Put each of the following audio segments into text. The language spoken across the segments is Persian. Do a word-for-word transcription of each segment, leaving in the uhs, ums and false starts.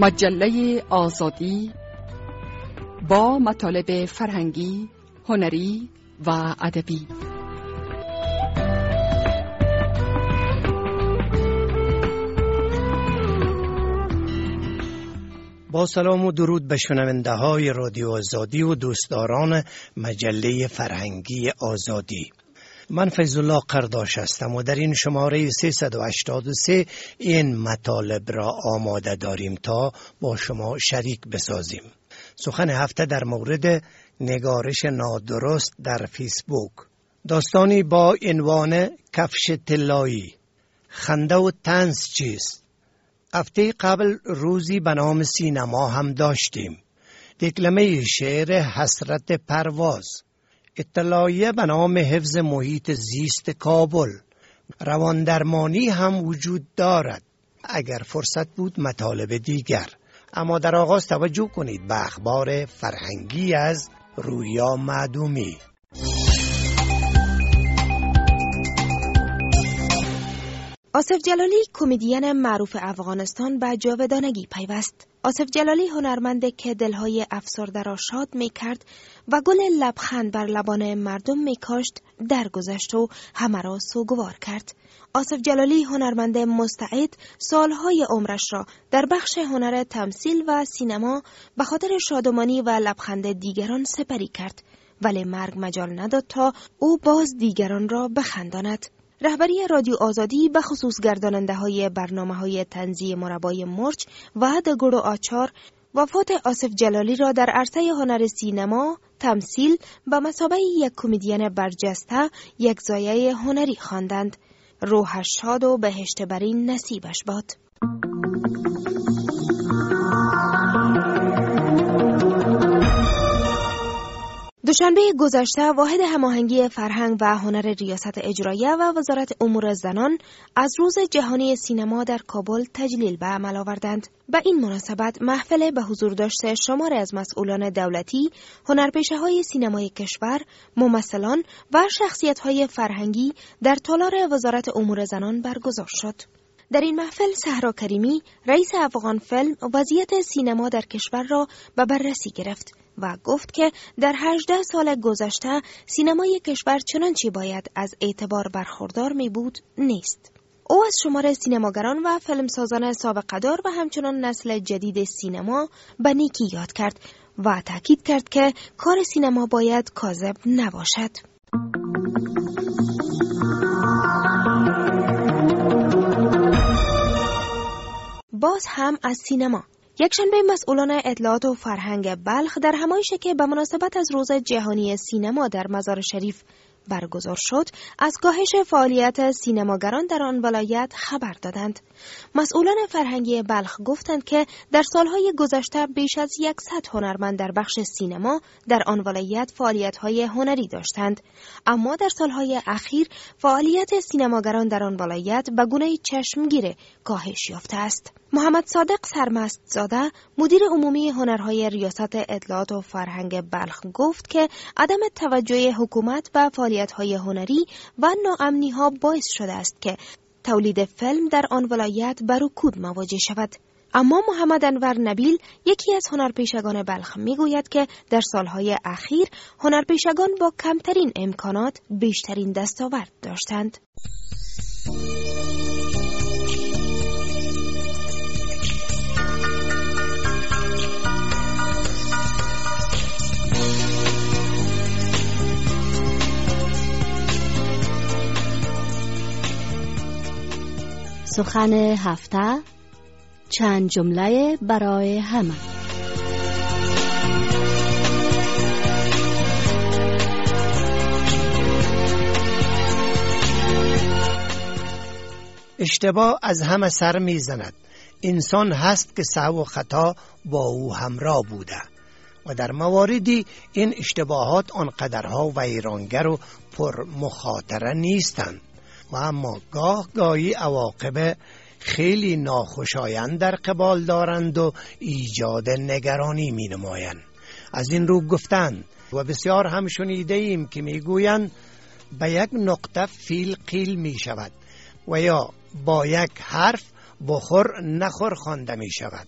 مجله آزادی با مطالب فرهنگی، هنری و ادبی. با سلام و درود به شنونده های رادیو آزادی و دوستداران مجله فرهنگی آزادی. من فیض الله قرداش هستم و در این شماره سیصد و هشتاد و سه این مطالب را آماده داریم تا با شما شریک بسازیم. سخن هفته در مورد نگارش نادرست در فیسبوک. داستانی با عنوان کفش طلایی، خنده و طنز چیست؟ هفته قبل روزی به نام سینما هم داشتیم. دکلمه شعر حسرت پرواز، اطلاعیه به نام حفظ محیط زیست کابل، رواندرمانی هم وجود دارد. اگر فرصت بود مطالب دیگر، اما در آغاز توجه کنید به اخبار فرهنگی از رویا معدومی. آصف جلالی کمدین معروف افغانستان به جاودانگی پیوست. آصف جلالی هنرمند که دلهای افسرده را شاد می کرد و گل لبخند بر لبان مردم می کاشت درگذشت و همه را سوگوار کرد. آصف جلالی هنرمند مستعد سالهای عمرش را در بخش هنر تمثیل و سینما به خاطر شادمانی و لبخند دیگران سپری کرد، ولی مرگ مجال نداد تا او باز دیگران را بخنداند. رهبری رادیو آزادی به خصوص گرداننده های برنامه های طنزی مربای مرچ و دگوڑ و آچار وفات آصف جلالی را در عرصه هنر سینما، تمثیل و مثابه یک کمدین برجسته یک زایه هنری خواندند. روحش شاد و بهشت برین نصیبش باد. دوشنبه گذشته واحد هماهنگی فرهنگ و هنر ریاست اجراییه و وزارت امور زنان از روز جهانی سینما در کابل تجلیل به عمل آوردند. به این مناسبت محفل به حضور داشته شماری از مسئولان دولتی، هنرپیشه‌های سینمای کشور، ممثلان و شخصیت‌های فرهنگی در تالار وزارت امور زنان برگزار شد. در این محفل صحرا کریمی، رئیس افغان فیلم، وضعیت سینما در کشور را به بررسی گرفت و گفت که در هجده سال گذشته سینمای کشور چنانچه باید از اعتبار برخوردار می بود نیست. او از شمار سینماگران و فیلمسازان سابقه‌دار و همچنان نسل جدید سینما به نیکی یاد کرد و تاکید کرد که کار سینما باید کاذب نباشد. باز هم از سینما. یکشنبه مسئولان اطلاعات و فرهنگ بلخ در همایشی که به مناسبت از روز جهانی سینما در مزار شریف برگزار شد، از کاهش فعالیت سینماگران در آن ولایت خبر دادند. مسئولان فرهنگی بلخ گفتند که در سالهای گذشته بیش از صد هنرمند در بخش سینما در آن ولایت فعالیت‌های هنری داشتند، اما در سالهای اخیر فعالیت سینماگران در آن ولایت به گونه چشمگیر کاهش یافته است. محمد صادق سرمست زاده، مدیر عمومی هنرهای ریاست اطلاعات و فرهنگ بلخ گفت که عدم توجه حکومت به فعالیت‌های هنری و ناامنی‌ها باعث شده است که تولید فیلم در آن ولایت بر رکود مواجه شود. اما محمد انور نبیل، یکی از هنرپیشگان بلخ، میگوید که در سالهای اخیر هنرپیشگان با کمترین امکانات بیشترین دستاورد داشتند. سخن هفته، چند جمله برای همه. اشتباه از همه سر می زند. انسان هست که سهو و خطا با او همراه بوده و در مواردی این اشتباهات آنقدرها ویرانگر و پر مخاطره نیستند و اما گاه گاهی عواقب خیلی ناخوشایند در قبال دارند و ایجاد نگرانی می نمایند. از این رو گفتند و بسیار هم شنیده ایم که می گویند به یک نقطه فیل قیل می شود و یا با یک حرف بخور نخور خوانده می شود.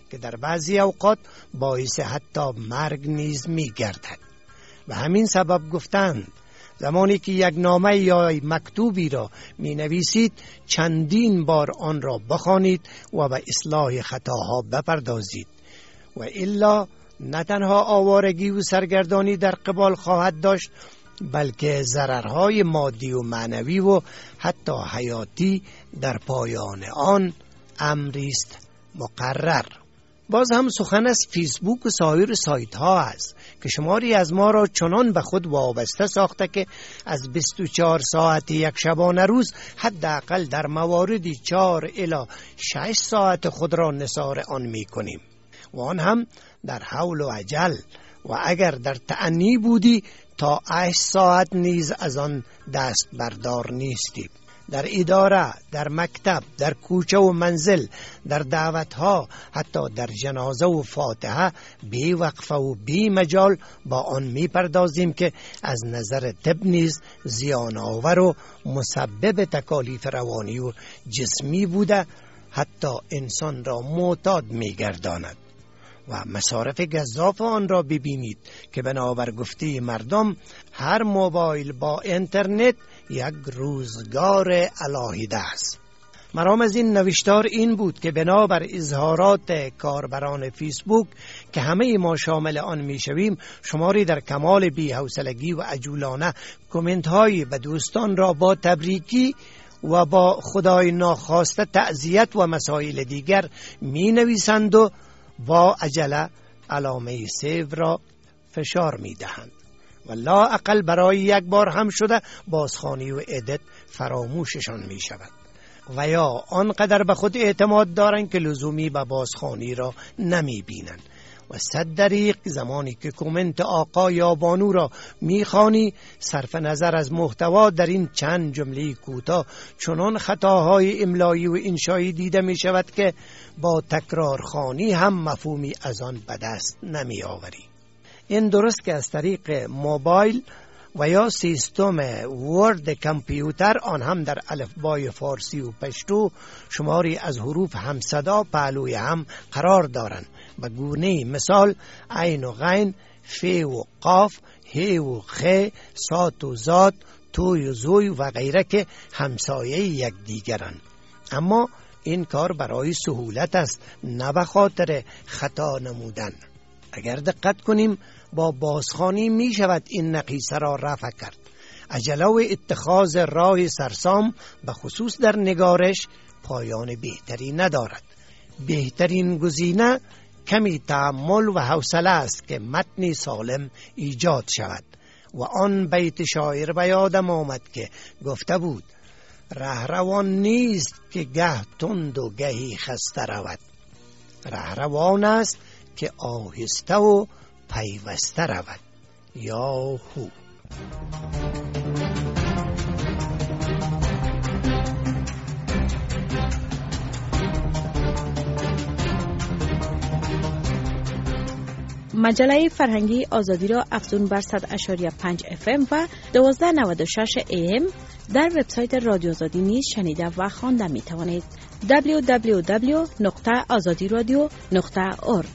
که در بعضی اوقات باعث حتی مرگ نیز می گردد. و همین سبب گفتند زمانی که یک نامه یا مکتوبی را می نویسید چندین بار آن را بخوانید و به اصلاح خطاها بپردازید و الا نه تنها آوارگی و سرگردانی در قبال خواهد داشت، بلکه ضررهای مادی و معنوی و حتی حیاتی در پایان آن امری است مقرر. باز هم سخن از فیسبوک و سایر سایت ها است که شماری از ما را چنان به خود وابسته ساخته که از بیست و چهار ساعت یک شبانه روز حداقل در مواردی چهار الی شش ساعت خود را نثار آن می کنیم و آن هم در حول و عجل، و اگر در تأنی بودی تا هشت ساعت نیز از آن دست بردار نیستیم. در اداره، در مکتب، در کوچه و منزل، در دعوتها، حتی در جنازه و فاتحه بی وقفه و بی مجال با آن می پردازیم که از نظر طب نیز زیان آور و مسبب تکالیف روانی و جسمی بوده، حتی انسان را معتاد می گرداند. و مصارف گزاف آن را ببینید که بنابر گفته مردم هر موبایل با اینترنت یک روزگار علاهیده است. مرام از این نوشتار این بود که بنابر اظهارات کاربران فیسبوک که همه ما شامل آن میشویم، شماری در کمال بی‌حوصلگی و عجولانه کامنت هایی به دوستان را با تبریکی و با خدای ناخواسته تعزیت و مسائل دیگر می نویسند و با عجله علامه سیو را فشار می دهند و لا اقل برای یک بار هم شده بازخوانی و ادت فراموششان می شود و یا آنقدر به خود اعتماد دارند که لزومی به بازخوانی را نمی بینند و صد دریق زمانی که کومنت آقا یا بانو را میخوانی صرف نظر از محتوا در این چند جمله کوتاه چنان خطاهای املایی و انشایی دیده می شود که با تکرار خوانی هم مفهومی از آن به دست نمی آوری. این درست که از طریق موبایل و یا سیستم ورد کامپیوتر، آن هم در الفبای فارسی و پشتو، شماری از حروف همصدا پهلوی هم قرار دارند. به گونه مثال عین و غین، ف و قاف، ه و خ، صاد و زاد، توی و زوی و غیره که همسایه یک دیگرند. اما این کار برای سهولت است، نه به خاطر خطا نمودن. اگر دقت کنیم با بازخوانی می شود این نقیصه را رفع کرد. عجله و اتخاذ راه سرسام به خصوص در نگارش پایان بهتری ندارد. بهترین گزینه کمی تأمل و حوصله است که متنی سالم ایجاد شود و آن بیت شاعر به یادم آمد که گفته بود رهروان نیست که گه تند و گهی خسته رود، رهروان است که آهسته و پیوسته رود. یا هو. مجله فرهنگی آزادی را افزون بر صد و پنج و پنج اف ام و دوازده نود و شش ای ام در وبسایت رادیو آزادی نیز شنیده و خوانده می توانید. دبلیو دبلیو دبلیو نقطه آزادی رادیو نقطه اورگ.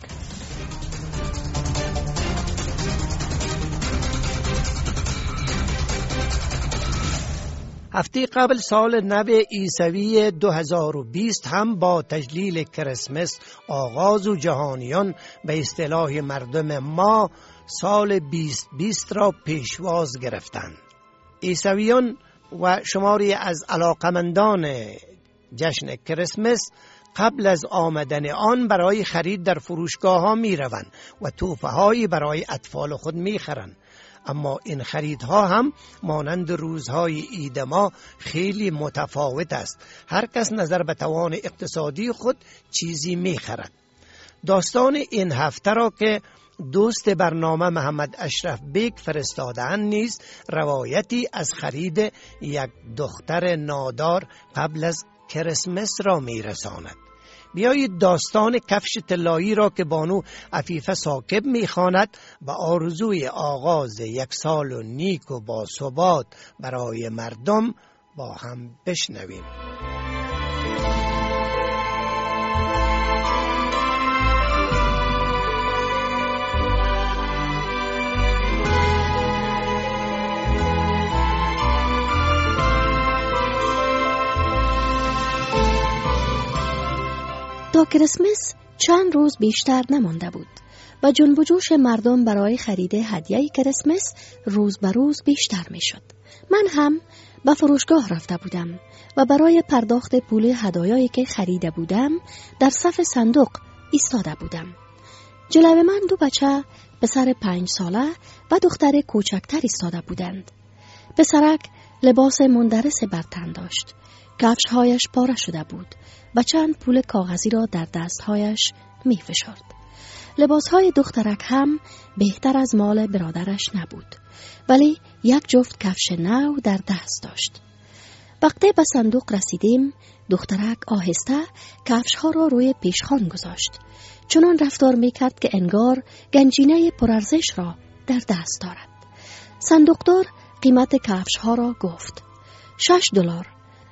هفته قبل سال نو عیسوی دو هزار و بیست هم با تجلیل کریسمس آغاز و جهانیان به اصطلاح مردم ما سال بیست بیست را پیشواز گرفتند. عیسویان و شماری از علاقمندان جشن کریسمس قبل از آمدن آن برای خرید در فروشگاه ها می روند و تحفه هایی برای اطفال خود می خرند. اما این خریدها هم مانند روزهای عید ما خیلی متفاوت است. هر کس نظر به توان اقتصادی خود چیزی می خرد. داستان این هفته را که دوست برنامه محمد اشرف بیگ فرستادن نیز روایتی از خرید یک دختر نادار قبل از کریسمس را می رساند. بیایید داستان کفش طلایی را که بانو عفیفه ثاقب می‌خواند و آرزوی آغاز یک سال و نیک و با ثبات برای مردم با هم بشنویم. تا کریسمس چند روز بیشتر نمانده بود و جنب و جوش مردم برای خرید هدیه کریسمس روز به روز بیشتر می شد. من هم به فروشگاه رفته بودم و برای پرداخت پول هدایایی که خریده بودم در صف صندوق ایستاده بودم. جلوی من دو بچه پسر پنج ساله و دختر کوچکتر ایستاده بودند. پسرک لباس مندرس بر تن داشت. کفش‌هایش پاره شده بود و چند پول کاغذی را در دست‌هایش می فشرد. لباس‌های دخترک هم بهتر از مال برادرش نبود، ولی یک جفت کفش نو در دست داشت. وقتی به صندوق رسیدیم، دخترک آهسته کفش‌ها را روی پیشخوان گذاشت، چنان رفتار می‌کرد که انگار گنجینه پرارزش را در دست دارد. صندوقدار قیمت کفش‌ها را گفت: شش دلار.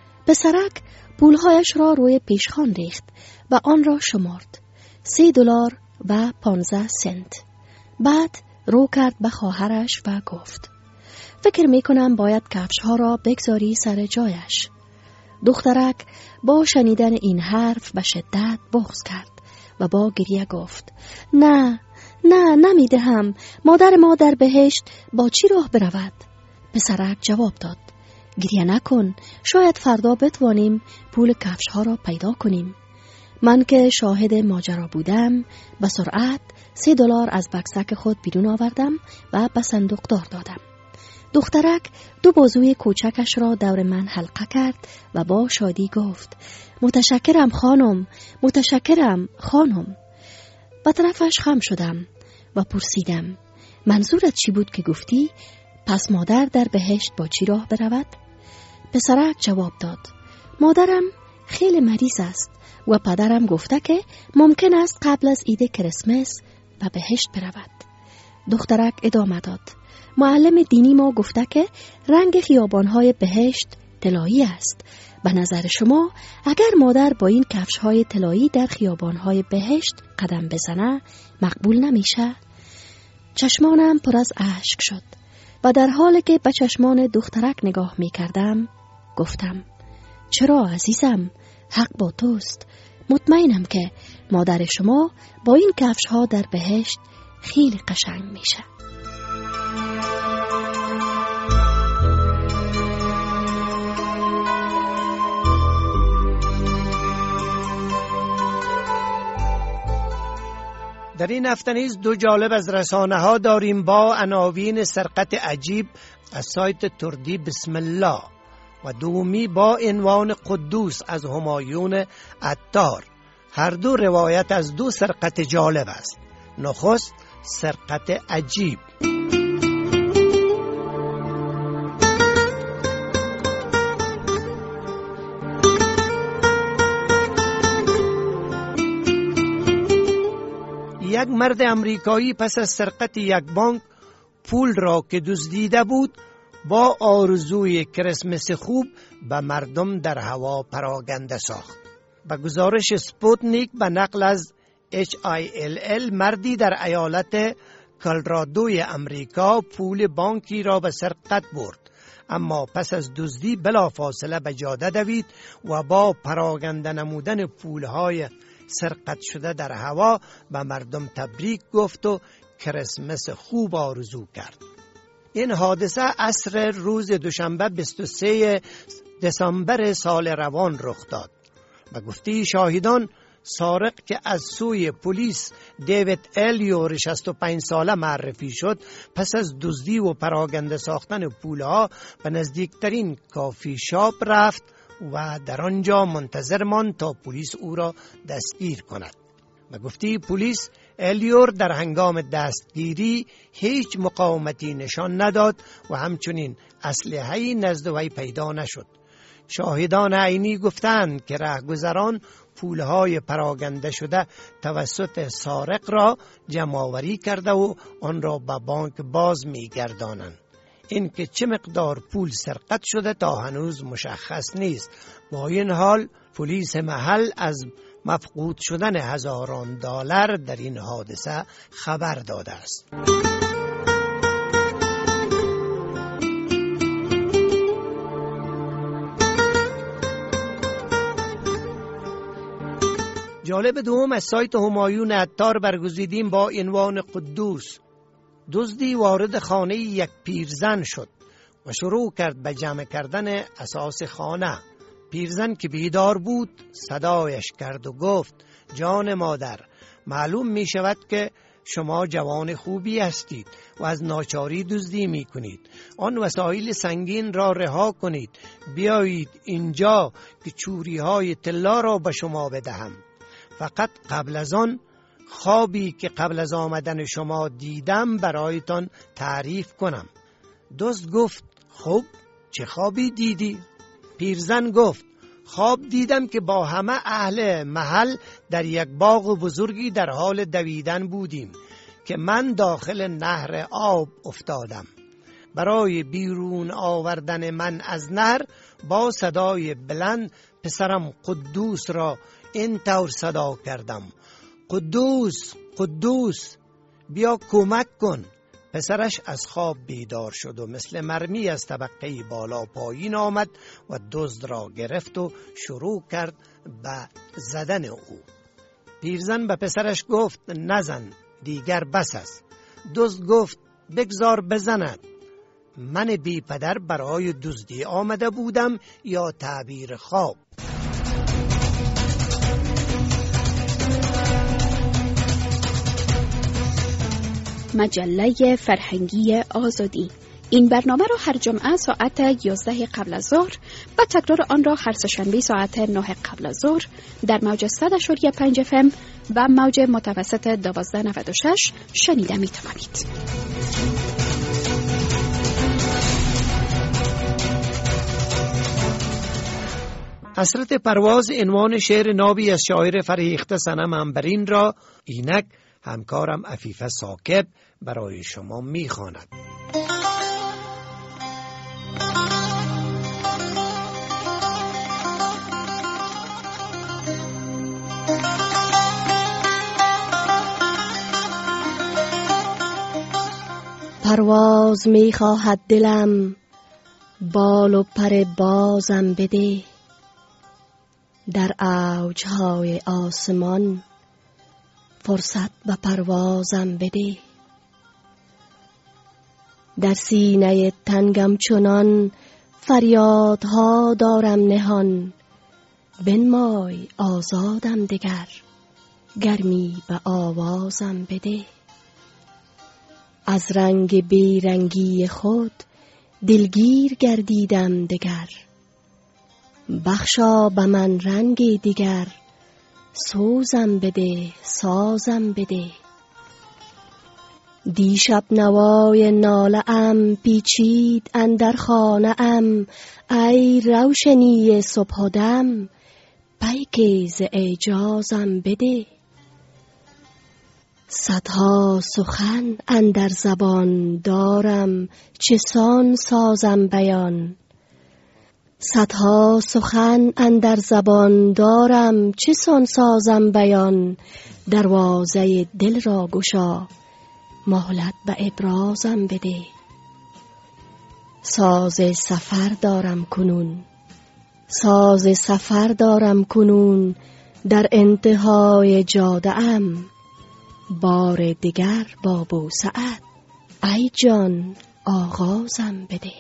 پسرک پولهایش را روی پیشخوان ریخت و آن را شمرد: سی دلار و پانزده سنت. بعد رو کرد به خواهرش و گفت: فکر میکنم باید کفش‌ها را بگذاری سر جایش. دخترک با شنیدن این حرف به شدت بغض کرد و با گریه گفت: نه، نه، نمیدهم. مادر ما در بهشت با چی راه برود؟ پسرک جواب داد: گریه نکن، شاید فردا بتوانیم پول کفش‌ها را پیدا کنیم. من که شاهد ماجرا بودم، به سرعت سی دلار از بکسک خود بیرون آوردم و به صندوقدار دادم. دخترک دو بازوی کوچکش را دور من حلقه کرد و با شادی گفت: متشکرم خانم، متشکرم خانم. به طرفش خم شدم و پرسیدم: منظورت چی بود که گفتی پس مادر در بهشت با چی راه برود؟ پسرک جواب داد: مادرم خیلی مریض است و پدرم گفته که ممکن است قبل از عید کریسمس به بهشت برود. دخترک ادامه داد: معلم دینی ما گفته که رنگ خیابان‌های بهشت طلایی است. به نظر شما اگر مادر با این کفش‌های طلایی در خیابان‌های بهشت قدم بزنه مقبول نمیشه؟ چشمانم پر از اشک شد و در حالی که به چشمان دخترک نگاه می‌کردم گفتم: چرا عزیزم، حق با توست. مطمئنم که مادر شما با این کفش‌ها در بهشت خیلی قشنگ میشه. در این هفته نیز دو جالب از رسانه ها داریم با عناوین سرقت عجیب از سایت تردی بسم الله و دومی با عنوان قدوس از همایون عطار. هر دو روایت از دو سرقت جالب است. نخست سرقت عجیب. یک مرد امریکایی پس از سرقت یک بانک پول را که دزدیده بود با آرزوی کریسمس خوب به مردم در هوا پراگنده ساخت. به گزارش سپوتنیک به نقل از اچ آی ال ال، مردی در ایالت کلرادوی امریکا پول بانکی را به سرقت برد، اما پس از دزدی بلافاصله به جاده دوید و با پراگنده نمودن پولهای سرقت شده در هوا به مردم تبریک گفت و کریسمس خوب آرزو کرد. این حادثه عصر روز دوشنبه بیست و سوم دسامبر سال روان رخ داد. به گفته شاهدان، سارق که از سوی پلیس دیوید الیور شصت و پنج ساله معرفی شد، پس از دزدی و پراگنده ساختن پولها به نزدیکترین کافی شاپ رفت و در آنجا منتظر ماند تا پلیس او را دستگیر کند. به گفته پلیس، الیور در هنگام دستگیری هیچ مقاومتی نشان نداد و همچنین اسلحه‌ای نزد وی پیدا نشد. شاهدان عینی گفتند که رهگذران پولهای پراگنده شده توسط سارق را جمع‌آوری کرده و آن را به بانک باز می‌گردانند. این که چه مقدار پول سرقت شده تا هنوز مشخص نیست. با این حال پلیس محل از مفقود شدن هزاران دلار در این حادثه خبر داده است. جالب دوم از سایت همایون عطار برگزیدیم با عنوان قدوس. دزدی وارد خانه یک پیرزن شد و شروع کرد به جمع کردن اساس خانه. پیرزن که بیدار بود صدایش کرد و گفت جان مادر، معلوم می شود که شما جوان خوبی هستید و از ناچاری دزدی می کنید. آن وسایل سنگین را رها کنید، بیایید اینجا که چوری های طلا را به شما بدهم. فقط قبل از آن خوابی که قبل از آمدن شما دیدم برایتان تعریف کنم. دزد گفت خب چه خوابی دیدی؟ پیرزن گفت خواب دیدم که با همه اهل محل در یک باغ بزرگی در حال دویدن بودیم که من داخل نهر آب افتادم. برای بیرون آوردن من از نهر با صدای بلند پسرم قدوس را این طور صدا کردم: قدوس قدوس بیا کمک کن. پسرش از خواب بیدار شد و مثل مرمی از طبقه بالا پایین آمد و دزد را گرفت و شروع کرد به زدن او. پیرزن به پسرش گفت نزن، دیگر بس است. دزد گفت بگذار بزند. من بی پدر برای دزدی آمده بودم یا تعبیر خواب؟ مجله فرهنگی آزادی. این برنامه را هر جمعه ساعت یازده قبل از ظهر و تکرار آن را هر سه‌شنبه ساعت نه قبل از ظهر در موج صد و پنج اف ام و موج متوسط دوازده نود و شش شنیده می توانید. حسرت پرواز عنوان شعر نابی از شاعر فرهیخته صنم عنبرین را اینک همکارم عفیفه ثاقب برای شما میخواند. پرواز میخواهد دلم، بال و پر بازم بده، در اوجهای آسمان فرصت به پروازم بده. در سینه تنگم چنان فریادها دارم نهان، بنمای آزادم دگر، گرمی به آوازم بده. از رنگ بیرنگی خود دلگیر گردیدم دگر، بخشا به من رنگ دیگر، سوزم بده سازم بده. دیشب نوای ناله ام پیچید اندر خانه ام، ای روشنی صبح و دم، پیک ز اعجازم بده. صدها سخن اندر زبان دارم، چسان سازم بیان. صدها سخن اندر زبان دارم، چسان سازم بیان. دروازه دل را گشا، مهلت به ابرازم بده. ساز سفر دارم کنون، ساز سفر دارم کنون، در انتهای جاده ام. بار دیگر با بوسعت، ای جان آغازم بده.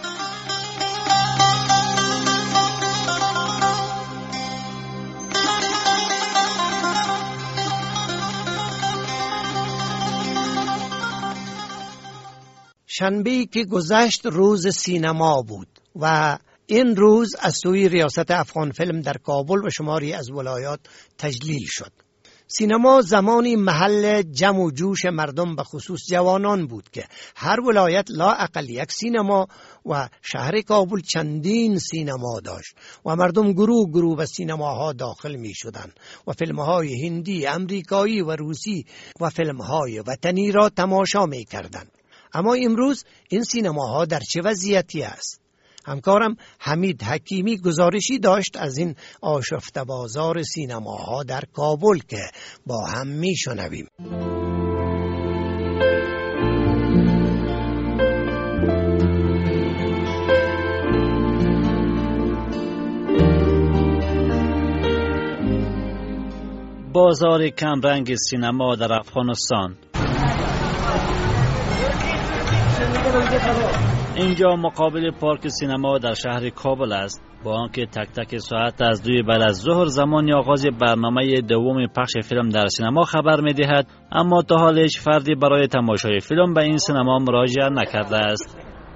شنبه‌ای که گذشت روز سینما بود و این روز از سوی ریاست افغان فیلم در کابل و شماری از ولایات تجلیل شد. سینما زمانی محل جمع و جوش مردم به خصوص جوانان بود که هر ولایت لا اقل یک سینما و شهر کابل چندین سینما داشت و مردم گروه گروه به سینماها داخل می شدند و فیلمهای هندی، امریکایی و روسی و فیلمهای وطنی را تماشا می کردند. اما امروز این سینماها در چه وضعیتی است؟ همکارم حمید حکیمی گزارشی داشت از این آشفته بازار سینماها در کابل که با هم میشنویم. بازار کمرنگ سینما در افغانستان. اینجا مقابل پارک سینما در شهر کابل است. با آنکه تک تک ساعت از دوی بعد از ظهر زمان آغاز برنامه دوم پخش فیلم در سینما خبر می دهد، اما تا حال هیچ فردی برای تماشای فیلم به این سینما مراجعه نکرده است.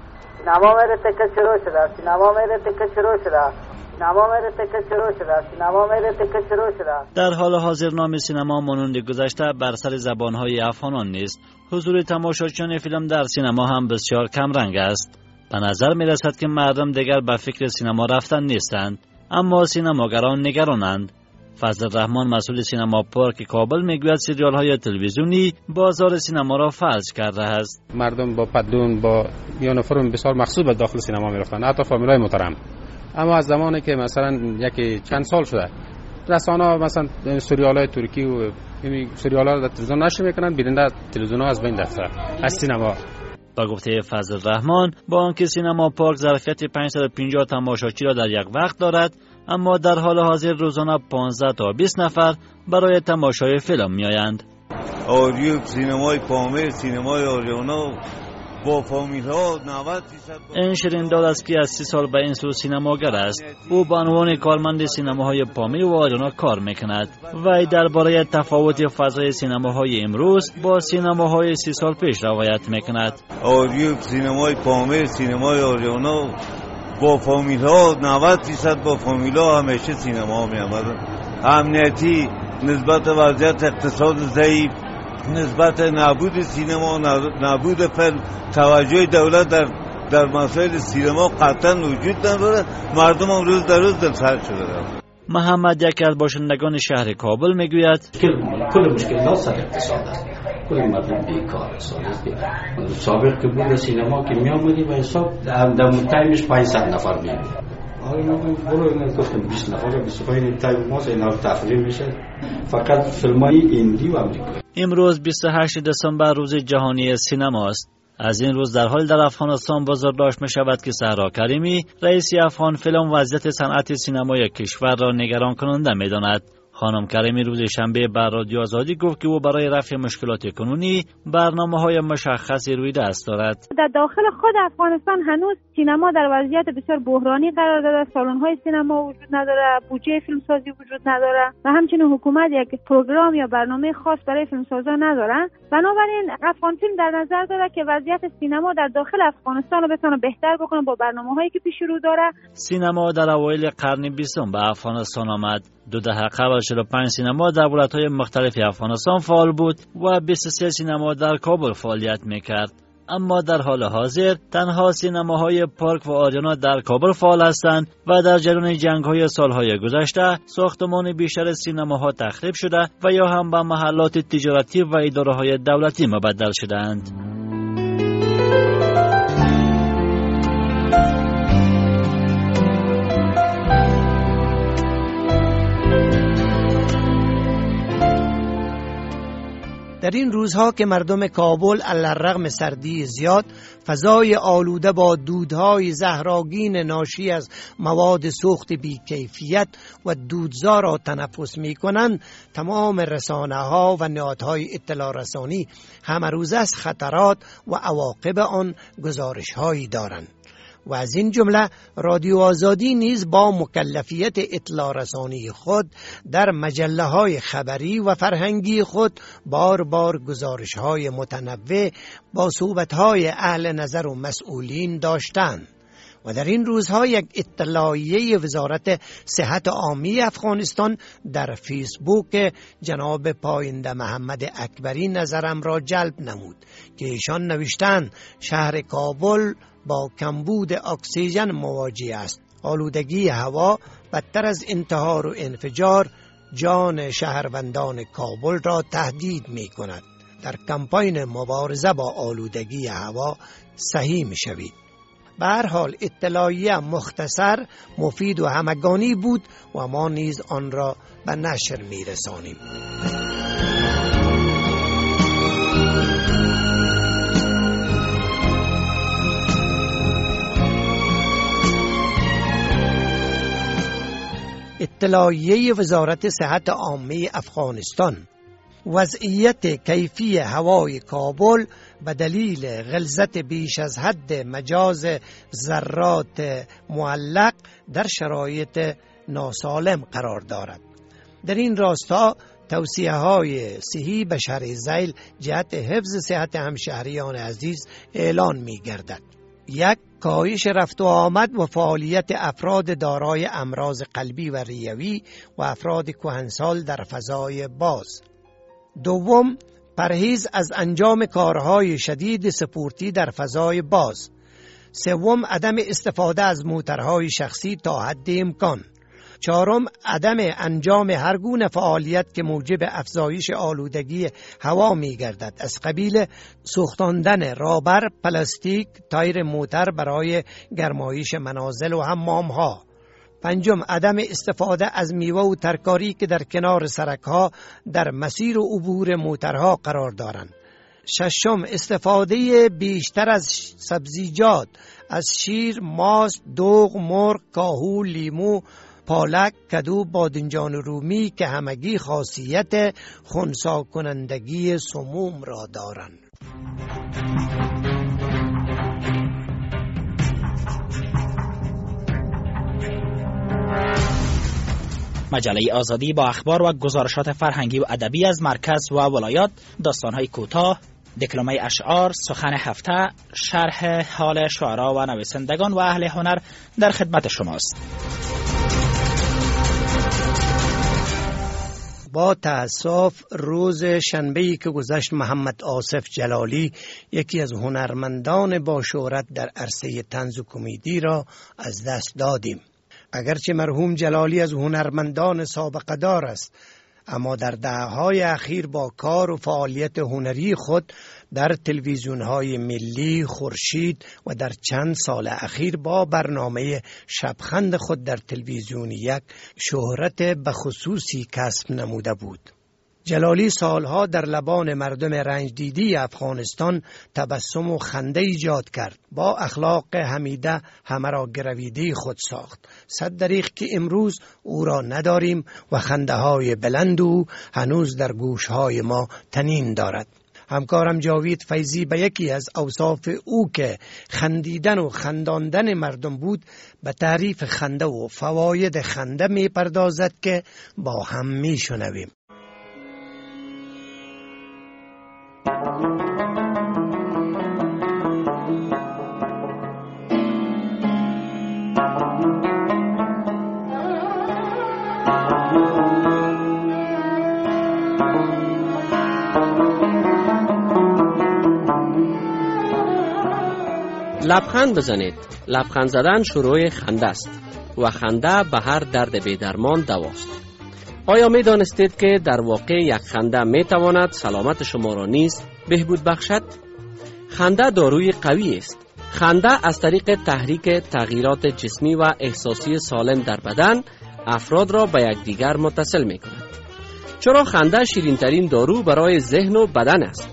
سینما میره تکه شروع شده، سینما میره تکه شروع شده، سینما میره تکه شروع شده، سینما میره تکه شروع شده. در حال حاضر نام سینما مانند گذشته بر سر زبانهای افغانان نیست. حضور تماشاچیان فیلم در سینما هم بسیار کم رنگ است. به نظر می رسد که مردم دیگر به فکر سینما رفتن نیستند، اما سینماگران نگرانند. فضل الرحمن مسئول سینما پارک کابل میگوید سریال های تلویزیونی بازار سینما را فلج کرده است. مردم با پدون با یونیفرم بسیار مخصوص به داخل سینما میرفتند، حتی فامیلای محترم. اما از زمانی که مثلا یکی چند سال شده رسانه‌ها مثلا سریال های ترکی و سریال ها در تلویزیون نشر میکنن، بیننده تلویزیون ها از بین رفته از سینما. با گفته فضل الرحمن، با آنکه سینما پارک ظرفیت پانصد و پنجاه تماشاچی را در یک وقت دارد، اما در حال حاضر روزانه پانزده تا بیست نفر برای تماشای فیلم میآیند. آریو سینمای پامیر، سینمای آریانا با فامیل ها نود درصد. این شیرین داد است که از سی سال به این سو سینماگر است. او به عنوان کارمند سینماهای پامیر و آریانا کار میکند. وی درباره تفاوت فضای سینماهای امروز با سینماهای سی سال پیش روایت میکند. آریو سینمای پامیر، سینمای آریانا با فامیل ها نود درصد با فامیل ها همیشه سینما می آمدن. امنیتی، نسبت وضعیت اقتصاد ضعیف، نسبت نابود سینما، نابود فیلم، توجه دولت در در مسائل سینما قطعا وجود نداره. مردم هم روز در روز دلسرد شده. محمد یکی از باشندگان شهر کابل میگوید کل مشکلات سر اقتصاد است. کل مردم بیکار است. سابق که بود سینما که می آمدی و حساب در تایمش پانصد نفر می بود. حالا من برو من گفتم بیست نفر بیست و پنج تایم ما اینا رو تفریح میشه. فقط فیلمای هندی و آمریکایی. امروز بیست و هشتم دسامبر روز جهانی سینما است. از این روز در حال در افغانستان بازداشت می شود که صحرا کریمی، رئیس افغان فیلم، وضعیت صنعت سینمای کشور را نگران کننده می داند. خانم کریمی روز شنبه بر رادیو آزادی گفت که او برای رفع مشکلات کنونی برنامه‌های مشخصی روی دست دارد. در داخل خود افغانستان هنوز سینما در وضعیت بسیار بحرانی قرار دارد. سالن‌های سینما وجود نداره، بودجه فیلمسازی وجود نداره و همچنین حکومت یک پروگرام یا برنامه خاص برای فیلمسازان نداره. بنابراین افغان فیلم در نظر داره که وضعیت سینما در داخل افغانستان رو بتونه بهتر بکنه با برنامه‌هایی که پیش رو داره. سینما در اوایل قرن بیستم به افغانستان آمد. دو دهه قبل چهل و پنج سینما در ولایت‌های مختلف افغانستان فعال بود و بیست و سه سینما در کابل فعالیت می‌کرد. اما در حال حاضر تنها سینماهای پارک و آریانا در کابل فعال هستند و در جریان جنگ‌های سال‌های گذشته ساختمان بیشتر سینماها تخریب شده و یا هم به محلات تجارتی و اداره‌های دولتی مبدل شده‌اند. در این روزها که مردم کابل علی‌الرغم سردی زیاد فضای آلوده با دودهای زهرآگین ناشی از مواد سوخت بی‌کیفیت و دودزا را تنفس می‌کنند، تمام رسانه‌ها و نهادهای اطلاع رسانی همه روز از خطرات و عواقب آن گزارش‌هایی دارند. و از این جمله رادیو آزادی نیز با مکلفیت اطلاع رسانی خود در مجله‌های خبری و فرهنگی خود بار بار گزارش‌های متنوع با صحبت‌های اهل نظر و مسئولین داشتند. و در این روزها یک اطلاعیه وزارت صحت عامی افغانستان در فیسبوک جناب پاینده محمد اکبری نظرم را جلب نمود که ایشان نوشتند شهر کابل با کمبود اکسیژن مواجه است. آلودگی هوا بدتر از انتحار و انفجار جان شهروندان کابل را تهدید می کند. در کمپاین مبارزه با آلودگی هوا صحیح می شوید. به هر حال اطلاعیه مختصر، مفید و همگانی بود و ما نیز آن را به نشر می رسانیم. اطلاعیه وزارت صحت عامه افغانستان، وضعیت کیفی هوای کابل به دلیل غلظت بیش از حد مجاز ذرات معلق در شرایط ناسالم قرار دارد. در این راستا توصیه های صحی به شرح ذیل جهت حفظ صحت همشهریان عزیز اعلان می گردد. یک، کاهش رفت و آمد و فعالیت افراد دارای امراض قلبی و ریوی و افراد کهنسال در فضای باز. دوم، پرهیز از انجام کارهای شدید سپورتی در فضای باز. سوم، عدم استفاده از موترهای شخصی تا حد امکان. چهارم، عدم انجام هر گونه فعالیت که موجب افزایش آلودگی هوا می گردد، از قبیل سوختاندن رابر، پلاستیک، تایر موتر برای گرمایش منازل و حمام ها. پنجم، عدم استفاده از میوه و ترکاری که در کنار سرک‌ها در مسیر و عبور موترها قرار دارند. ششم، استفاده بیشتر از سبزیجات، از شیر، ماست، دوغ، مرغ، کاهو، لیمو، پالک، کدو، بادنجان رومی که همگی خاصیت خنثی کنندگی سموم را دارند. مجله آزادی با اخبار و گزارشات فرهنگی و ادبی از مرکز و ولایات، داستان‌های کوتاه، دکلمه اشعار، سخن هفته، شرح حال شعرا و نویسندگان و اهل هنر در خدمت شماست. با تأسف روز شنبه‌ای که گذشت محمد آصف جلالی، یکی از هنرمندان با شهرت در عرصه طنز و کمدی را از دست دادیم. اگرچه مرحوم جلالی از هنرمندان سابقه دار است، اما در دهه‌های اخیر با کار و فعالیت هنری خود در تلویزیون‌های ملی، خورشید و در چند سال اخیر با برنامه شبخند خود در تلویزیون یک شهرت بخصوصی کسب نموده بود. جلالی سالها در لبان مردم رنج دیدی افغانستان تبسم و خنده ایجاد کرد. با اخلاق حمیده همه را گرویده خود ساخت. صد دریغ که امروز او را نداریم و خنده های بلند او هنوز در گوش های ما تنین دارد. همکارم جاوید فیضی به یکی از اوصاف او که خندیدن و خنداندن مردم بود به تعریف خنده و فواید خنده می پردازد که با هم می شنویم. لبخند بزنید. لبخند زدن شروع خنده است و خنده به هر درد بی‌درمان دواست. آیا می دانستید که در واقع یک خنده می تواند سلامت شما را نیز بهبود بخشد؟ خنده داروی قوی است. خنده از طریق تحریک تغییرات جسمی و احساسی سالم در بدن افراد را به یکدیگر متصل می کند. چرا خنده شیرین ترین دارو برای ذهن و بدن است.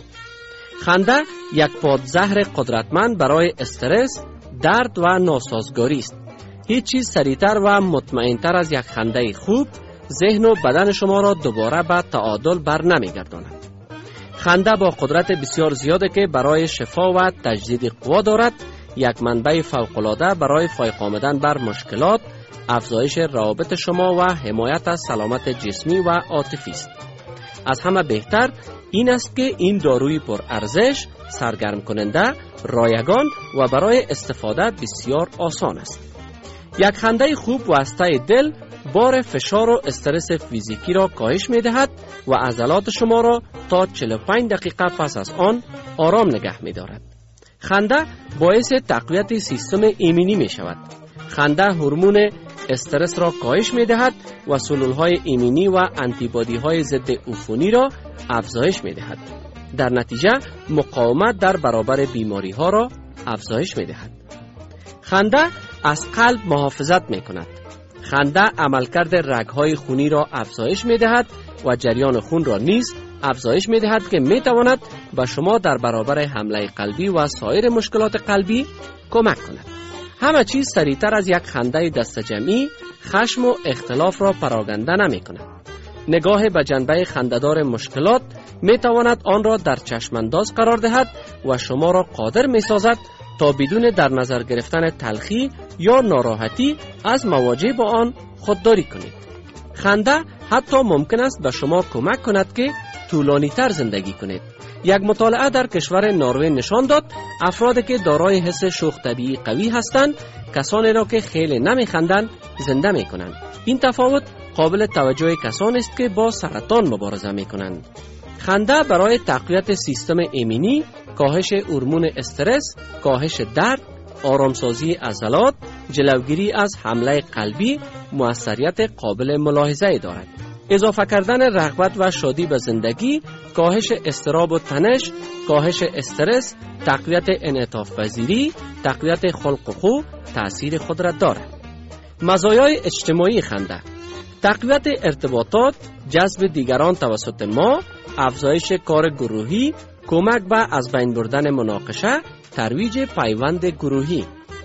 خنده یک پادزهر قدرتمند برای استرس، درد و ناسازگاری است. هیچ چیز سریعتر و مطمئنتر از یک خنده خوب ذهن و بدن شما را دوباره به تعادل بر نمیگرداند. خنده با قدرت بسیار زیاده که برای شفا و تجدید قوا دارد. یک منبع فوق‌العاده برای فایق آمدن بر مشکلات، افزایش روابط شما و حمایت از سلامت جسمی و عاطفی است. از همه بهتر این است که این داروی پر ارزش، سرگرم کننده، رایگان و برای استفاده بسیار آسان است. یک خنده خوب واسطه دل بار فشار و استرس فیزیکی را کاهش می دهد و عضلات شما را تا چهل و پنج دقیقه پس از آن آرام نگه می دارد. خنده باعث تقویت سیستم ایمنی می شود. خنده هورمون استرس را کاهش می دهد و سلولهای ایمنی و انتیبادی های ضد عفونی را افزایش می دهد. در نتیجه مقاومت در برابر بیماری ها را افزایش می دهد. خنده از قلب محافظت می کند. خنده عملکرد رگ‌های خونی را افزایش می دهد و جریان خون را نیز افزایش می دهد که می تواند به شما در برابر حمله قلبی و سایر مشکلات قلبی کمک کند. همه چیز سریعتر از یک خنده دست جمعی خشم و اختلاف را پراگنده نمی کند. نگاه به جنبه خنده‌دار مشکلات می تواند آن را در چشمانداز قرار دهد و شما را قادر می سازد تا بدون در نظر گرفتن تلخی یا ناراحتی از مواجه با آن خودداری کنید. خنده حتی ممکن است به شما کمک کند که طولانی تر زندگی کنید. یک مطالعه در کشور نروژ نشان داد افرادی که دارای حس شوخ طبیعی قوی هستند کسانی را که خیلی نمی خندند زنده می کنند. این تفاوت قابل توجه کسانی است که با سرطان مبارزه می کنند. خنده برای تقویت سیستم ایمنی، کاهش هورمون استرس، کاهش درد، آرامسازی عضلات، جلوگیری از حمله قلبی موثریت قابل ملاحظه دارد. اضافه کردن رغبت و شادی به زندگی، کاهش اضطراب و تنش، کاهش استرس، تقویت انعطاف پذیری، تقویت خلق و خو تأثیر خود را دارد. مزایای اجتماعی خنده: تقویت ارتباطات، جذب دیگران توسط ما، افزایش کار گروهی، کمک به از بین بردن مناقشه، ترویج پیوند گروهی.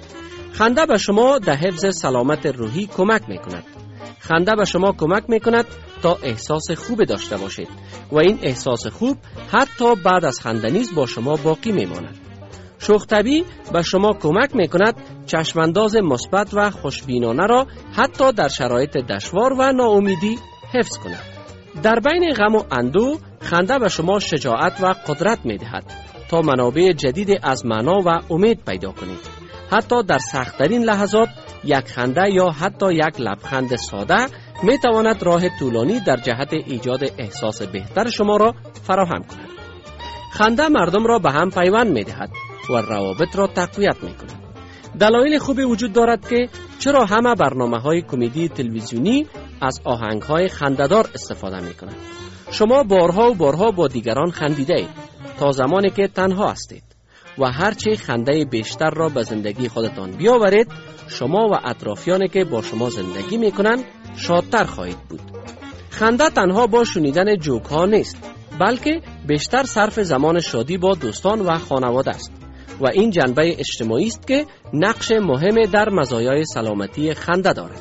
خنده به شما در حفظ سلامت روحی کمک می کند. خنده به شما کمک می کند تا احساس خوب داشته باشید و این احساس خوب حتی بعد از خنده نیز با شما باقی می ماند. شوخ طبعی به شما کمک می کند چشمانداز مثبت و خوشبینانه را حتی در شرایط دشوار و ناامیدی حفظ کند. در بین غم و اندوه خنده به شما شجاعت و قدرت می دهد تا منابع جدید از معنا و امید پیدا کنید. حتی در سخت‌ترین لحظات یک خنده یا حتی یک لبخند ساده می تواند راه طولانی در جهت ایجاد احساس بهتر شما را فراهم کند. خنده مردم را به هم پیوند می دهد و روابط را تقویت می کند. دلایل خوبی وجود دارد که چرا همه برنامه‌های کمدی تلویزیونی از آهنگ‌های خنده‌دار استفاده می کنند. شما بارها و بارها با دیگران خندیده اید تا زمانی که تنها هستید و هرچی خنده بیشتر را به زندگی خودتان بیاورید شما و اطرافیانی که با شما زندگی می کنند شادتر خواهید بود. خنده تنها با شنیدن جوک ها نیست بلکه بیشتر صرف زمان شادی با دوستان و خانواده است و این جنبه اجتماعی است که نقش مهمی در مزایای سلامتی خنده دارد.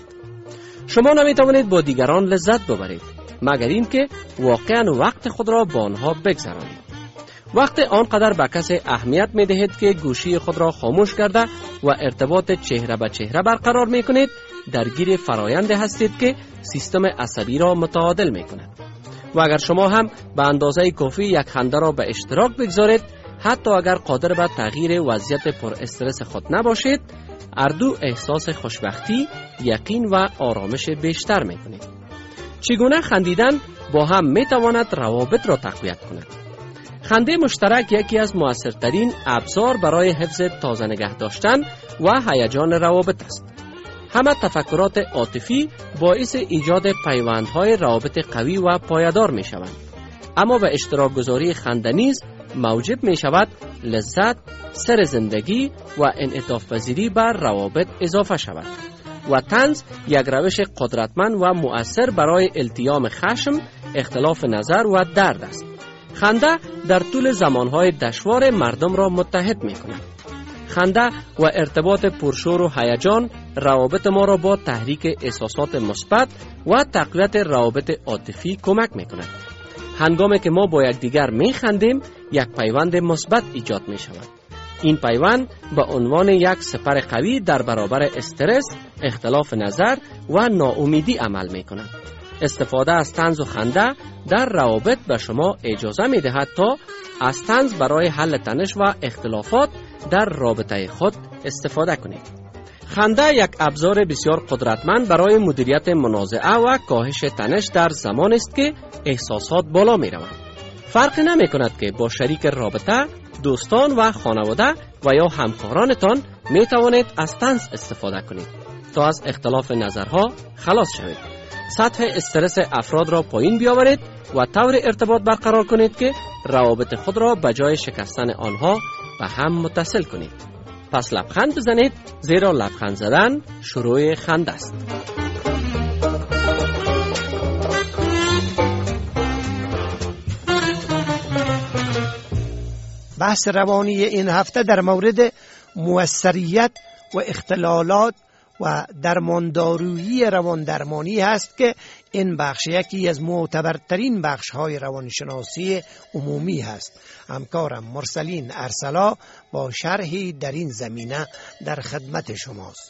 شما نمی توانید با دیگران لذت ببرید مگر اینکه واقعا وقت خود را با آنها بگذرانید. وقت آنقدر به کسی اهمیت می دهید که گوشی خود را خاموش کرده و ارتباط چهره به چهره برقرار می کنید درگیر فرایند هستید که سیستم عصبی را متعادل می کند. و اگر شما هم به اندازه کافی یک خنده را به اشتراک بگذارید حتی اگر قادر به تغییر وضعیت پر استرس خود نباشید هر دو احساس خوشبختی، یقین و آرامش بیشتر می کنید. چگونه خندیدن با هم می تواند روابط را تقویت کند؟ خنده مشترک یکی از مؤثرترین ابزار برای حفظ تازه نگه داشتن و هیجان روابط است. همه تفکرات عاطفی باعث ایجاد پیوندهای روابط قوی و پایدار می شوند. اما به اشتراک گذاری خنده نیز موجب می شود لذت، سر زندگی و انعطاف پذیری بر روابط اضافه شود و طنز یک روش قدرتمند و مؤثر برای التیام خشم، اختلاف نظر و درد است. خنده در طول زمانهای دشوار مردم را متحد می کند. خنده و ارتباط پرشور و هیجان روابط ما را با تحریک احساسات مثبت و تقویت روابط عاطفی کمک می کند. هنگامی که ما با یکدیگر می خندیم یک پیوند مثبت ایجاد می شود. این پیوند به عنوان یک سپر قوی در برابر استرس، اختلاف نظر و ناامیدی عمل می کند. استفاده از طنز و خنده در روابط به شما اجازه می دهد تا از طنز برای حل تنش و اختلافات در رابطه خود استفاده کنید. خنده یک ابزار بسیار قدرتمند برای مدیریت منازعه و کاهش تنش در زمان است که احساسات بالا می روند. فرق نمی کند که با شریک رابطه، دوستان و خانواده و یا همکارانتان می توانید از طنز استفاده کنید تا از اختلاف نظرها خلاص شوید. سطح استرس افراد را پایین بیاورید و طور ارتباط برقرار کنید که روابط خود را به جای شکستن آنها به هم متصل کنید. پس لبخند بزنید زیرا لبخند زدن شروع خنده است. بحث روانی این هفته در مورد موثریت و اختلالات و درماندارویی رواندرمانی هست که این بخش یکی از معتبرترین بخش های روانشناسی عمومی هست. همکارم مرسلین ارسلا با شرحی در این زمینه در خدمت شماست.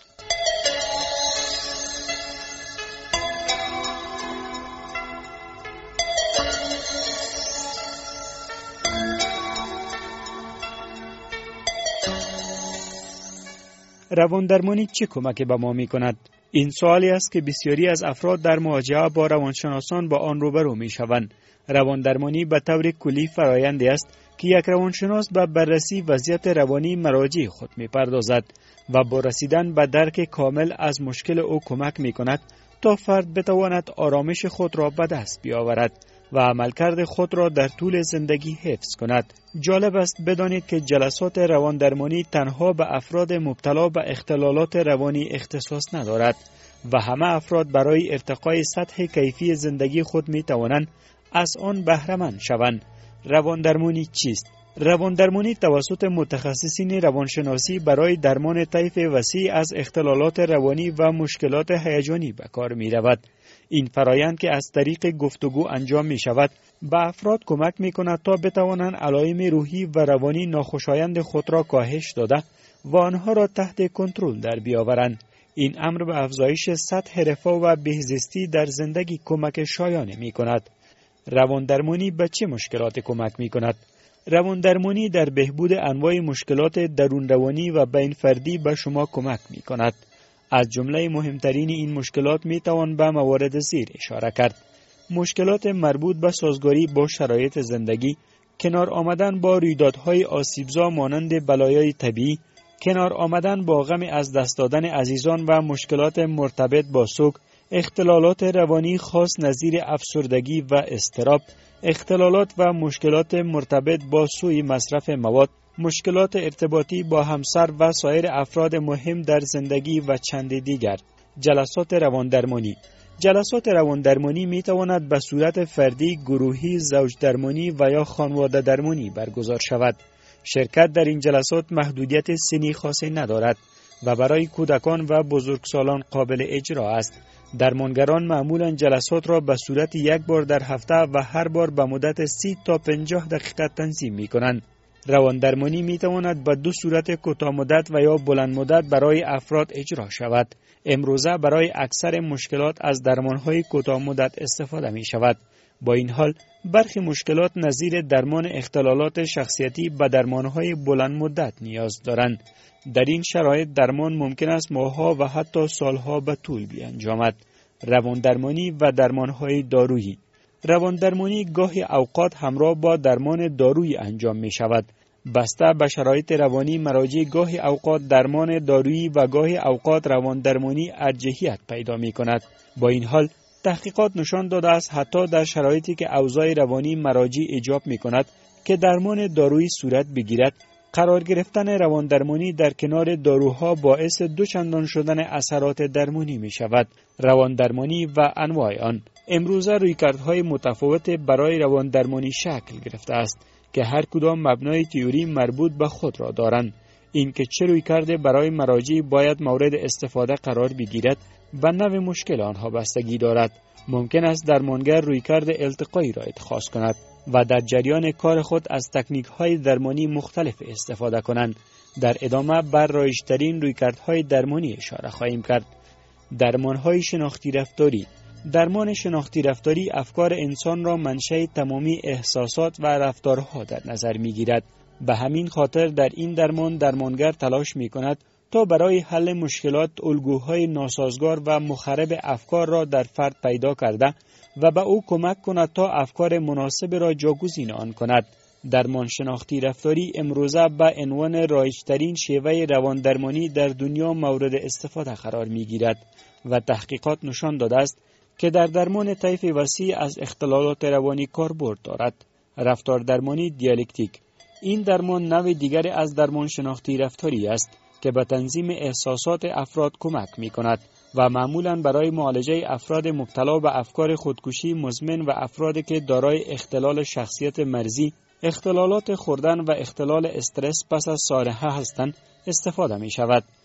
رواندرمانی چه کمکی به ما می کند؟ این سوالی است که بسیاری از افراد در مواجهه با روانشناسان با آن روبرو می شوند. رواندرمانی به طور کلی فرایندی است که یک روانشناس به بررسی وضعیت روانی مراجع خود می پردازد و با رسیدن به درک کامل از مشکل او کمک می کند تا فرد بتواند آرامش خود را به دست بیاورد و عملکرد خود را در طول زندگی حفظ کند. جالب است بدانید که جلسات رواندرمانی تنها به افراد مبتلا به اختلالات روانی اختصاص ندارد و همه افراد برای ارتقای سطح کیفی زندگی خود می توانند از آن بهره مند شوند. رواندرمانی چیست؟ رواندرمانی توسط متخصصین روانشناسی برای درمان طیف وسیع از اختلالات روانی و مشکلات هیجانی به کار می رود. این فرایند که از طریق گفتگو انجام می شود به افراد کمک می کند تا بتوانند علائم روحی و روانی ناخوشایند خود را کاهش داده و آنها را تحت کنترل در بیاورند. این امر به افزایش سطح رفاه و بهزیستی در زندگی کمک شایانه می کند. رواندرمانی به چه مشکلات کمک می کند؟ رواندرمانی در بهبود انواع مشکلات درون روانی و بین فردی به شما کمک می کند. از جمله مهمترین این مشکلات می توان به موارد زیر اشاره کرد: مشکلات مربوط به سازگاری با شرایط زندگی، کنار آمدن با رویدادهای آسیبزا مانند بلایای طبیعی، کنار آمدن با غم از دست دادن عزیزان و مشکلات مرتبط با سوگ، اختلالات روانی خاص نظیر افسردگی و اضطراب، اختلالات و مشکلات مرتبط با سوء مصرف مواد، مشکلات ارتباطی با همسر و سایر افراد مهم در زندگی و چند دیگر. جلسات رواندرمانی جلسات رواندرمانی می تواند به صورت فردی، گروهی، زوج درمانی و یا خانواده درمانی برگزار شود. شرکت در این جلسات محدودیت سنی خاصی ندارد و برای کودکان و بزرگسالان قابل اجرا است. درمانگران معمولا جلسات را به صورت یک بار در هفته و هر بار به مدت سی تا پنجاه دقیقه تنظیم می کنند. رواندرمانی می تواند به دو صورت کوتاه مدت و یا بلند مدت برای افراد اجرا شود. امروزه برای اکثر مشکلات از درمانهای کوتاه مدت استفاده می شود. با این حال برخی مشکلات نظیر درمان اختلالات شخصیتی به درمانهای بلند مدت نیاز دارند. در این شرایط درمان ممکن است ماه‌ها و حتی سالها به طول بیانجامد. رواندرمانی و درمانهای دارویی رواندرمانی گاهی اوقات همراه با درمان دارویی انجام می شود. بسته به شرایط روانی مراجع گاهی اوقات درمان دارویی و گاهی اوقات رواندرمانی ارجحیت پیدا می کند. با این حال تحقیقات نشان داده است حتی در شرایطی که اوضاع روانی مراجع ایجاب می کند که درمان دارویی صورت بگیرد، قرار گرفتن رواندرمانی در کنار داروها باعث دوچندان شدن اثرات درمانی می شود. رواندرمانی و انواع آن امروزه رویکردهای متفاوت برای رواندرمانی شکل گرفته است که هر کدام مبنای تئوری مربوط به خود را دارند. این که چه رویکرد برای مراجع باید مورد استفاده قرار بگیرد به نوع مشکل آنها بستگی دارد. ممکن است درمانگر رویکرد التقایی را اتخاذ کند و در جریان کار خود از تکنیک‌های درمانی مختلف استفاده کنند. در ادامه بر رایج‌ترین رویکردهای درمانی اشاره خواهیم کرد. درمان‌های شناختی رفتاری درمان شناختی رفتاری افکار انسان را منشأ تمامی احساسات و رفتارها در نظر می‌گیرد. به همین خاطر در این درمان درمانگر تلاش می‌کند تا برای حل مشکلات الگوهای ناسازگار و مخرب افکار را در فرد پیدا کرده و به او کمک کند تا افکار مناسب را جاگزین آن کند. درمان شناختی رفتاری امروزه به عنوان رایج‌ترین شیوه رواندرمانی در دنیا مورد استفاده قرار می‌گیرد و تحقیقات نشان داده است که در درمان طیف وسیع از اختلالات روانی کاربرد دارد. رفتار درمانی دیالکتیک این درمان نوع دیگری از درمان شناختی رفتاری است که به تنظیم احساسات افراد کمک می کند و معمولاً برای معالجه افراد مبتلا به افکار خودکشی مزمن و افرادی که دارای اختلال شخصیت مرزی، اختلالات خوردن و اختلال استرس پس از سانحه هستند استفاده می شود.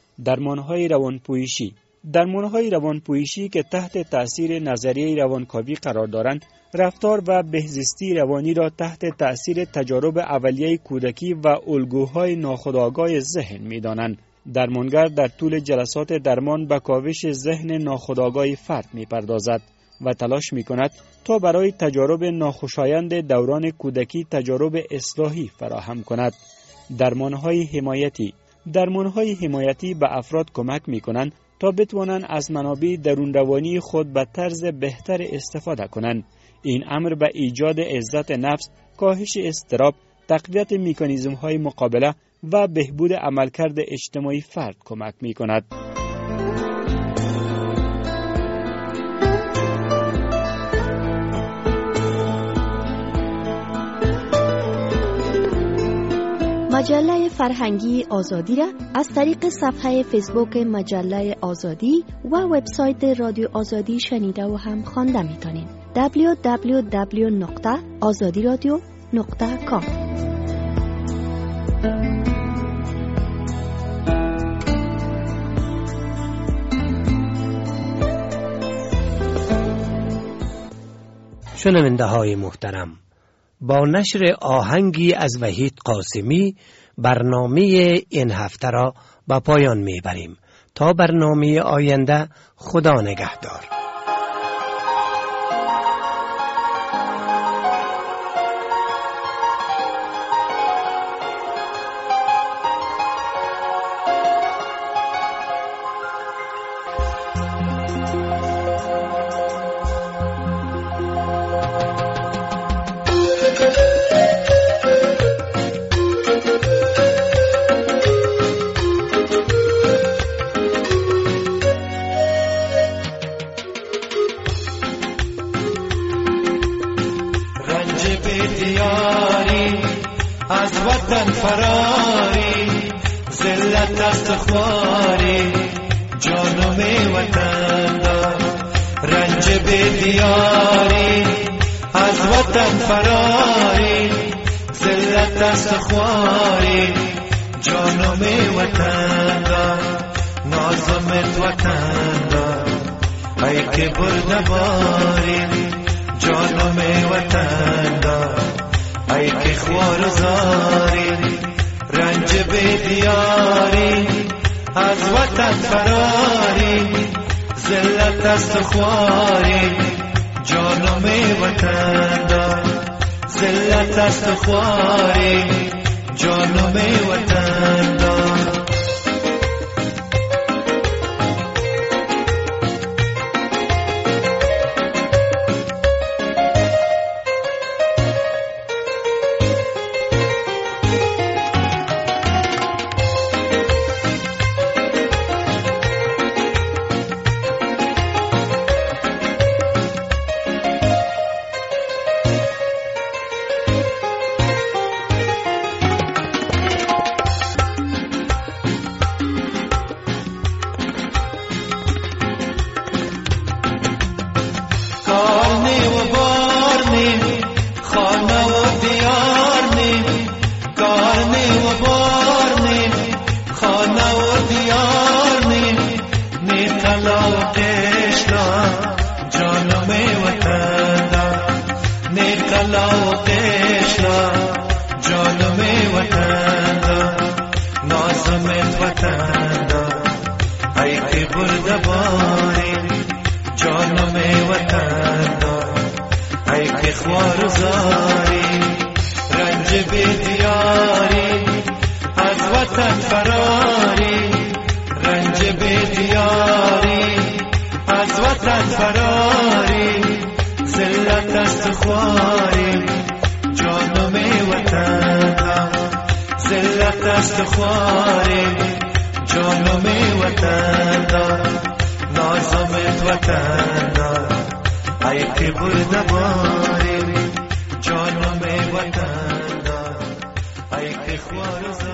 درمانهای روانپویشی. درمانهای روانپویشی که تحت تأثیر نظریه روانکاوی قرار دارند، رفتار و بهزیستی روانی را تحت تأثیر تجارب اولیه کودکی و الگوهای ناخودآگاه ذهن می‌دانند. درمانگر در طول جلسات درمان به کاوش ذهن ناخودآگاه فرد می‌پردازد و تلاش می‌کند تا برای تجارب ناخوشایند دوران کودکی تجارب اصلاحی فراهم کند. درمانهای حمایتی. درمانهای حمایتی به افراد کمک می‌کنند تا بتوانند از منابع درون روانی خود به طرز بهتر استفاده کنند. این امر به ایجاد عزت نفس، کاهش اضطراب، تقویت مکانیزم‌های مقابله و بهبود عملکرد اجتماعی فرد کمک می‌کند. مجله فرهنگی آزادی را از طریق صفحه فیسبوک مجله آزادی و وبسایت رادیو آزادی شنیده و هم خوانده می‌تونید. دبلیو دبلیو دبلیو نقطه آزادی رادیو نقطه کام. شنونده های محترم، با نشر آهنگی از وحید قاسمی برنامه این هفته را به پایان میبریم. تا برنامه آینده، خدا نگهدار. فراری ذلت است خواری جانم وطن دار، رنج بیدیاری از وطن فراری ذلت است خواری جانم وطن دار، نازمت وطن دار ای که برده باری جانم وطن دار ای که خوار زاری رنج بیدیاری از وطن فراری ذلت است خواری جانم وطن دار، ذلت است خواری جانم وطن دار. ای که خوار